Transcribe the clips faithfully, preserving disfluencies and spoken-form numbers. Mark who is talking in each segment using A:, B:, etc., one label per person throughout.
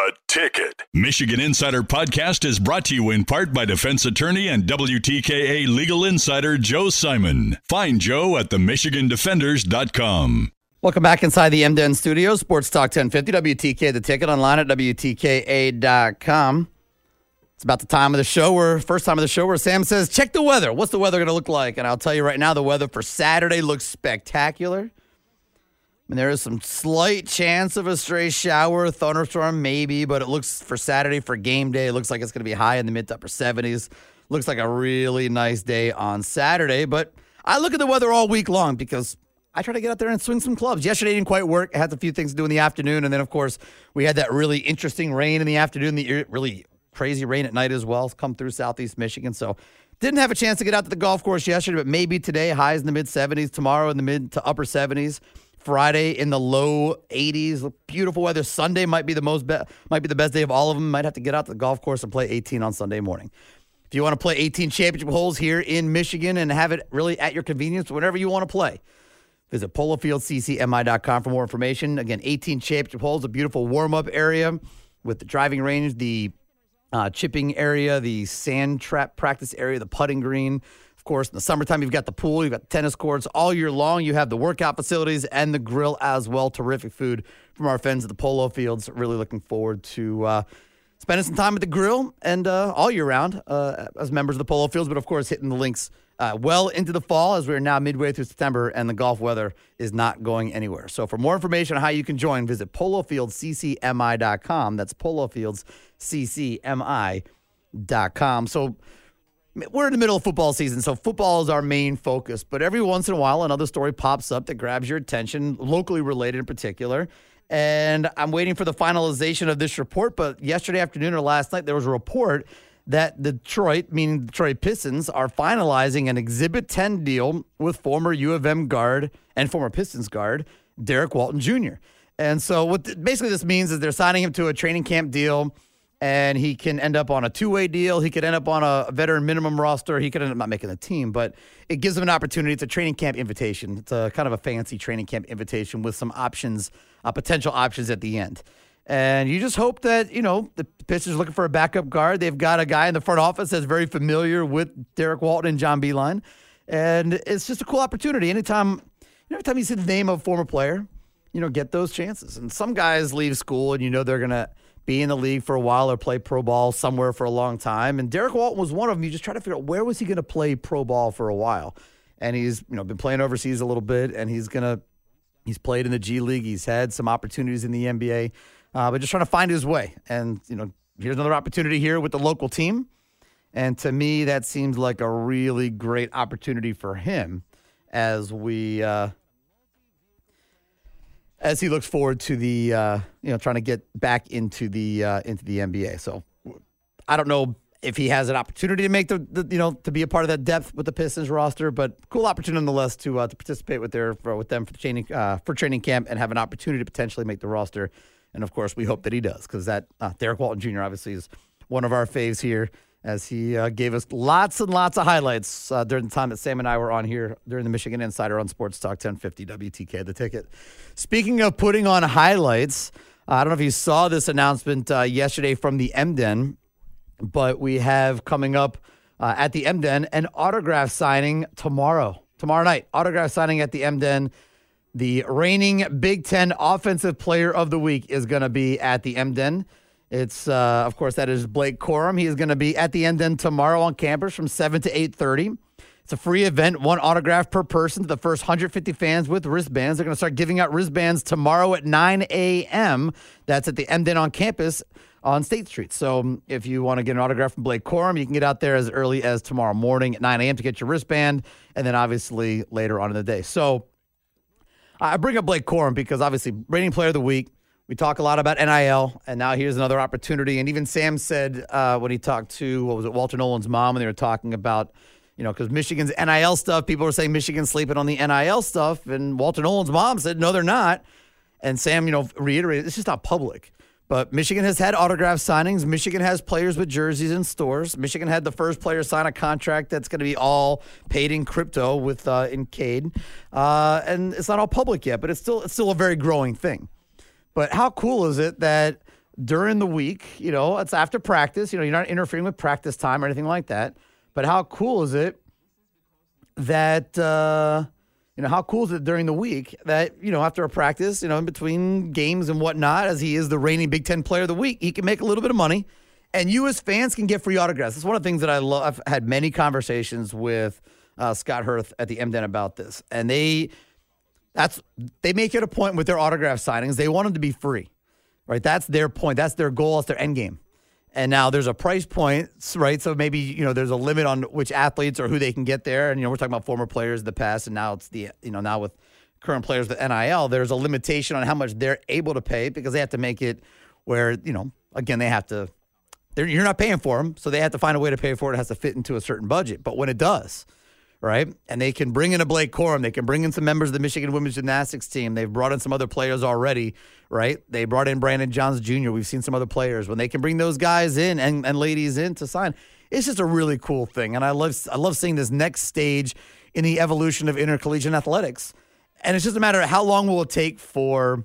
A: The Ticket.
B: Michigan Insider Podcast is brought to you in part by defense attorney and W T K A legal insider Joe Simon. Find Joe at the michigan defenders dot com.
C: Welcome back inside the M D N studio. Sports Talk ten fifty, W T K, The Ticket, online at W T K A dot com. It's about the time of the show where, first time of the show where Sam says, check the weather. What's the weather going to look like? And I'll tell you right now, the weather for Saturday looks spectacular. And there is some slight chance of a stray shower, thunderstorm, maybe, but it looks for Saturday, for game day, it looks like it's going to be high in the mid to upper seventies. Looks like a really nice day on Saturday, but I look at the weather all week long because I try to get out there and swing some clubs. Yesterday didn't quite work. I had a few things to do in the afternoon, and then, of course, we had that really interesting rain in the afternoon, the really crazy rain at night as well, come through southeast Michigan, so didn't have a chance to get out to the golf course yesterday, but maybe today, highs in the mid seventies, tomorrow in the mid to upper seventies. Friday in the low eighties. Beautiful weather. Sunday might be the most be- might be the best day of all of them. Might have to get out to the golf course and play eighteen on Sunday morning. If you want to play eighteen championship holes here in Michigan and have it really at your convenience, whenever you want to play, visit polo field c c m i dot com for more information. Again, eighteen championship holes, a beautiful warm-up area with the driving range, the uh, chipping area, the sand trap practice area, the putting green. Of course, in the summertime, you've got the pool, you've got the tennis courts. All year long, you have the workout facilities and the grill as well. Terrific food from our friends at the Polo Fields. Really looking forward to uh, spending some time at the grill and uh, all year round uh, as members of the Polo Fields. But, of course, hitting the links uh, well into the fall as we're now midway through September and the golf weather is not going anywhere. So for more information on how you can join, visit polo fields c c m i dot com. That's polo fields c c m i dot com. So we're in the middle of football season, so football is our main focus. But every once in a while, another story pops up that grabs your attention, locally related in particular. And I'm waiting for the finalization of this report. But yesterday afternoon or last night, there was a report that Detroit, meaning the Detroit Pistons, are finalizing an Exhibit ten deal with former U of M guard and former Pistons guard Derek Walton Junior And so what th- basically this means is they're signing him to a training camp deal, and he can end up on a two-way deal. He could end up on a veteran minimum roster. He could end up not making the team, but it gives him an opportunity. It's a training camp invitation. It's a kind of a fancy training camp invitation with some options, uh, potential options at the end. And you just hope that, you know, the Pistons are looking for a backup guard. They've got a guy in the front office that's very familiar with Derek Walton and John Beilein. And it's just a cool opportunity. Anytime, you know, every time you see the name of a former player, you know, get those chances. And some guys leave school and you know they're going to be in the league for a while or play pro ball somewhere for a long time. And Derek Walton was one of them. You just try to figure out where was he going to play pro ball for a while. And he's, you know, been playing overseas a little bit, and he's going to, he's played in the G League. He's had some opportunities in the N B A, uh, but just trying to find his way. And, you know, here's another opportunity here with the local team. And to me, that seems like a really great opportunity for him as we, uh, as he looks forward to the, uh, you know, trying to get back into the uh, into the N B A. So I don't know if he has an opportunity to make the, the, you know, to be a part of that depth with the Pistons roster, but cool opportunity nonetheless to uh, to participate with their for, with them for the training uh, for training camp and have an opportunity to potentially make the roster. And of course, we hope that he does, because that uh, Derek Walton Junior obviously is one of our faves here, as he uh, gave us lots and lots of highlights uh, during the time that Sam and I were on here during the Michigan Insider on Sports Talk ten fifty W T K, The Ticket. Speaking of putting on highlights, uh, I don't know if you saw this announcement uh, yesterday from the M D E N, but we have coming up uh, at the M D E N an autograph signing tomorrow. Tomorrow night, autograph signing at the M D E N. The reigning Big Ten Offensive Player of the Week is going to be at the M D E N. It's, uh, of course, that is Blake Corum. He is going to be at the M D E N tomorrow on campus from seven to eight thirty. It's a free event, one autograph per person to the first one hundred fifty fans with wristbands. They're going to start giving out wristbands tomorrow at nine a.m. That's at the M D E N on campus on State Street. So if you want to get an autograph from Blake Corum, you can get out there as early as tomorrow morning at nine a.m. to get your wristband, and then obviously later on in the day. So I bring up Blake Corum because obviously reigning player of the week. We talk a lot about N I L, and now here's another opportunity. And even Sam said uh, when he talked to, what was it, Walter Nolan's mom, and they were talking about, you know, because Michigan's N I L stuff, people were saying Michigan's sleeping on the N I L stuff, and Walter Nolan's mom said, no, they're not. And Sam, you know, reiterated, it's just not public. But Michigan has had autograph signings. Michigan has players with jerseys in stores. Michigan had the first player sign a contract that's going to be all paid in crypto with uh, in Cade. Uh, and it's not all public yet, but it's still it's still a very growing thing. But how cool is it that during the week. You know, it's after practice. You know, you're not interfering with practice time or anything like that. But how cool is it that, uh, you know, how cool is it during the week that, you know, after a practice, you know, in between games and whatnot, as he is the reigning Big Ten Player of the Week, he can make a little bit of money. And you as fans can get free autographs. It's one of the things that I love. I've had many conversations with uh, Scott Hurth at the M D N about this. And they that's they make it a point with their autograph signings. They want them to be free, right? That's their point. That's their goal. That's their end game. And now there's a price point, right? So maybe, you know, there's a limit on which athletes or who they can get there. And, you know, we're talking about former players in the past, and now it's the, you know, now with current players with N I L, there's a limitation on how much they're able to pay because they have to make it where, you know, again, they have to, they're, you're not paying for them, so they have to find a way to pay for it. It has to fit into a certain budget. But when it does, right, and they can bring in a Blake Corum, they can bring in some members of the Michigan women's gymnastics team. They've brought in some other players already, right? They brought in Brandon Johns Junior We've seen some other players. When they can bring those guys in and, and ladies in to sign, it's just a really cool thing. And I love I love seeing this next stage in the evolution of intercollegiate athletics. And it's just a matter of how long will it take for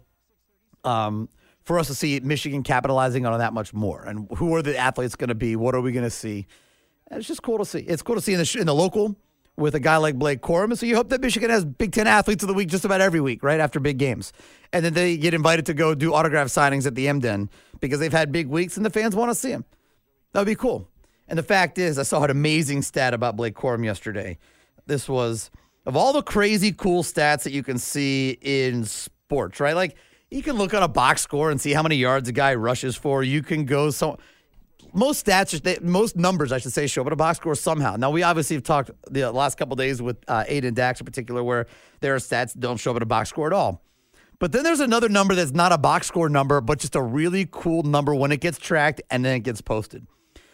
C: um, for us to see Michigan capitalizing on that much more. And who are the athletes going to be? What are we going to see? And it's just cool to see. It's cool to see in the, in the local with a guy like Blake Corum. So you hope that Michigan has Big Ten athletes of the week just about every week, right, after big games. And then they get invited to go do autograph signings at the M D N because they've had big weeks and the fans want to see them. That would be cool. And the fact is, I saw an amazing stat about Blake Corum yesterday. This was, of all the crazy cool stats that you can see in sports, right? Like, you can look on a box score and see how many yards a guy rushes for. You can go so most stats, most numbers, I should say, show up at a box score somehow. Now, we obviously have talked the last couple of days with uh, Aiden Dax in particular, where there are stats that don't show up at a box score at all. But then there's another number that's not a box score number, but just a really cool number when it gets tracked and then it gets posted.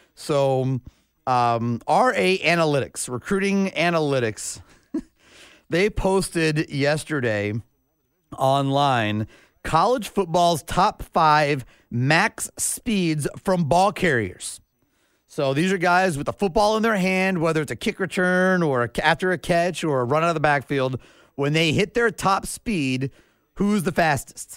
C: So, um, R A Analytics, Recruiting Analytics, they posted yesterday online college football's top five max speeds from ball carriers. So these are guys with the football in their hand, whether it's a kick return or a, after a catch or a run out of the backfield. When they hit their top speed, who's the fastest?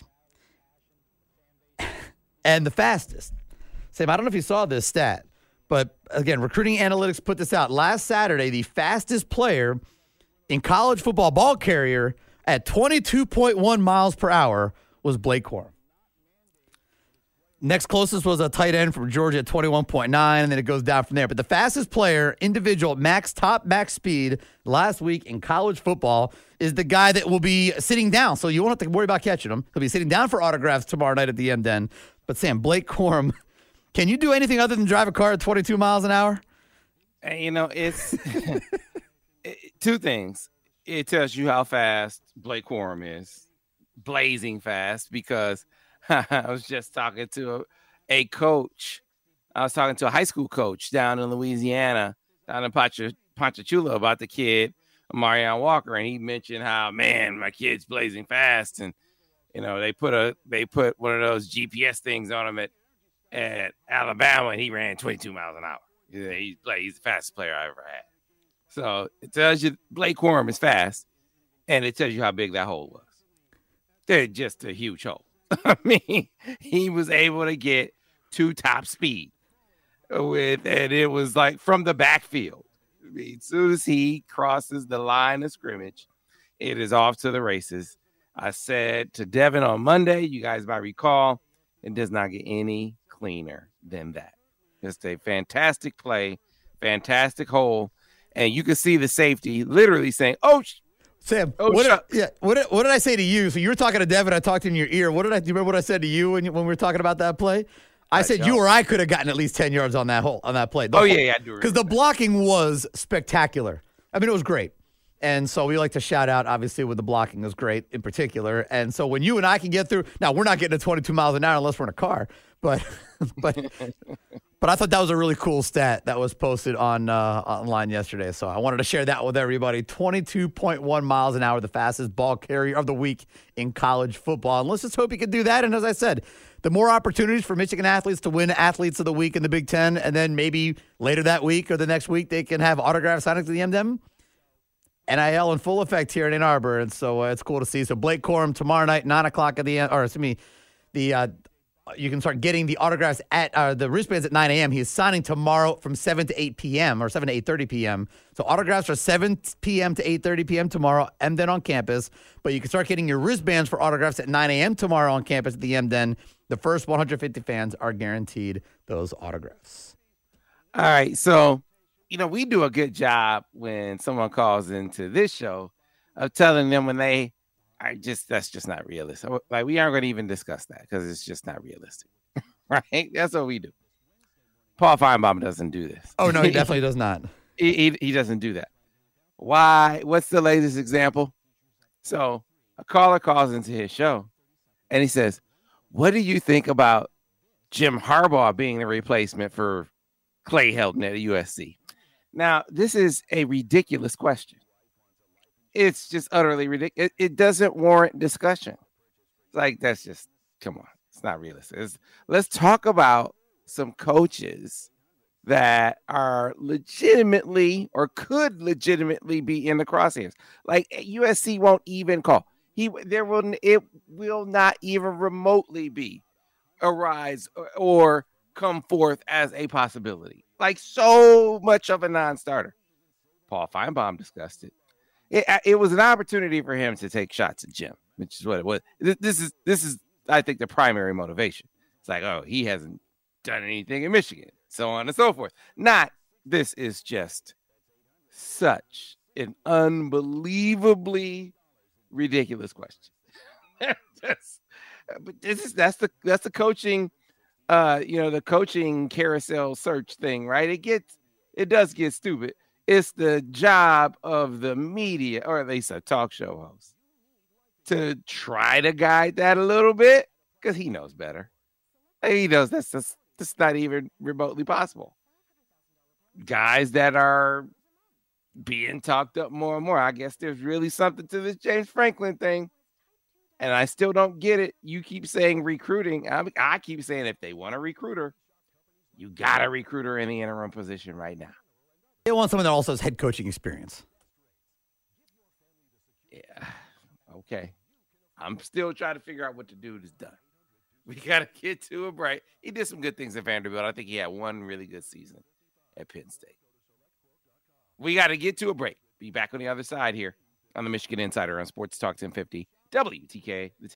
C: And the fastest. Sam, I don't know if you saw this stat, but again, Recruiting Analytics put this out. Last Saturday, the fastest player in college football ball carrier at twenty-two point one miles per hour was Blake Corum. Next closest was a tight end from Georgia at twenty-one point nine, and then it goes down from there. But the fastest player, individual, max top max speed last week in college football is the guy that will be sitting down. So you won't have to worry about catching him. He'll be sitting down for autographs tomorrow night at the M D N. But Sam, Blake Corum, can you do anything other than drive a car at twenty-two miles an hour?
A: And, you know, it's it, two things. It tells you how fast Blake Corum is. Blazing fast, because I was just talking to a, a coach. I was talking to a high school coach down in Louisiana, down in Poncha, Ponchatoula, about the kid, Marion Walker, and he mentioned how, man, my kid's blazing fast, and you know they put a they put one of those G P S things on him at at Alabama, and he ran twenty-two miles an hour. He's he's the fastest player I ever had. So it tells you Blake Corum is fast, and it tells you how big that hole was. They're just a huge hole. I mean, he was able to get to top speed with, and it was like from the backfield. I mean, as soon as he crosses the line of scrimmage, it is off to the races. I said to Devin on Monday, you guys might recall, it does not get any cleaner than that. Just a fantastic play, fantastic hole, and you can see the safety literally saying, "Oh."
C: Sam,
A: oh,
C: what, did I, yeah, what, did, what did I say to you? So you were talking to Devin. I talked in your ear. What did I do? You remember what I said to you when, when we were talking about that play? I, I said don't. you or I could have gotten at least ten yards on that hole on that play. The
A: oh
C: whole,
A: yeah, yeah, I do.
C: Because the blocking was spectacular. I mean, it was great. And so we like to shout out, obviously, with the blocking was great in particular. And so when you and I can get through, now we're not getting to twenty-two miles an hour unless we're in a car, but but but I thought that was a really cool stat that was posted on uh, online yesterday. So I wanted to share that with everybody. twenty-two point one miles an hour, the fastest ball carrier of the week in college football. And let's just hope he can do that. And as I said, the more opportunities for Michigan athletes to win Athletes of the Week in the Big Ten, and then maybe later that week or the next week they can have autograph signings at the M D M. N I L in full effect here in Ann Arbor, and so uh, it's cool to see. So Blake Corum tomorrow night, nine o'clock at the end, or excuse me, the uh, you can start getting the autographs at uh, the wristbands at nine a.m. He is signing tomorrow from seven to eight p.m. or seven to eight thirty p.m. So autographs are seven p.m. to eight thirty p.m. tomorrow, Emden on campus. But you can start getting your wristbands for autographs at nine a.m. tomorrow on campus at the Emden. The first one hundred fifty fans are guaranteed those autographs.
A: All right. So, you know, we do a good job when someone calls into this show of telling them when they are just, that's just not realistic. Like, we aren't going to even discuss that because it's just not realistic. Right? That's what we do. Paul Feinbaum doesn't do this.
C: Oh, no, he definitely does not.
A: He, he, he doesn't do that. Why? What's the latest example? So a caller calls into his show and he says, what do you think about Jim Harbaugh being the replacement for Clay Helton at U S C? Now, this is a ridiculous question. It's just utterly ridiculous. It, it doesn't warrant discussion. Like, that's just, come on. It's not realistic. It's, let's talk about some coaches that are legitimately or could legitimately be in the crosshairs. Like, U S C won't even call. He there will it will not even remotely be a rise or, or come forth as a possibility. Like, so much of a non-starter. Paul Feinbaum discussed it. It, it was an opportunity for him to take shots at Jim, which is what it was. This, this is this is I think the primary motivation. It's like, oh, he hasn't done anything in Michigan, so on and so forth. Not this is just such an unbelievably ridiculous question. that's, but this is that's the that's the coaching, uh, you know, the coaching carousel search thing, right? It gets it does get stupid. It's the job of the media, or at least a talk show host, to try to guide that a little bit because he knows better. He knows that's just, that's not even remotely possible. Guys that are being talked up more and more. I guess there's really something to this James Franklin thing. And I still don't get it. You keep saying recruiting. I, I keep saying if they want a recruiter, you got a recruiter in the interim position right now.
C: They want someone that also has head coaching experience.
A: Yeah. Okay. I'm still trying to figure out what to do. Is done. We got to get to a break. He did some good things at Vanderbilt. I think he had one really good season at Penn State. We got to get to a break. Be back on the other side here on the Michigan Insider on Sports Talk ten fifty W T K.